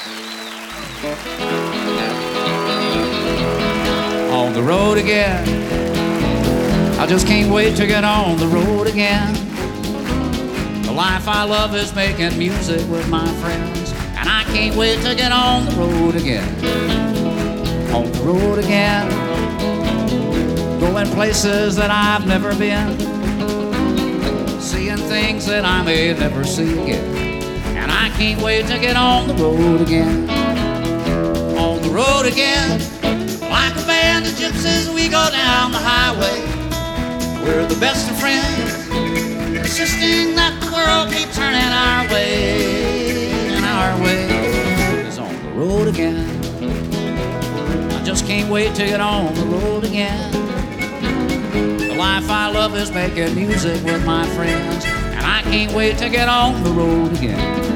On the road again. I just can't wait to get on the road again. The life I love is making music with my friends, and I can't wait to get on the road again. On the road again. Going places that I've never been, seeing things that I may never see again. And I can't wait to get on the road again. On the road again. Like a band of gypsies, we go down the highway. We're the best of friends, insisting that the world keep turning our way. And our way is on the road again. I just can't wait to get on the road again. The life I love is making music with my friends, and I can't wait to get on the road again.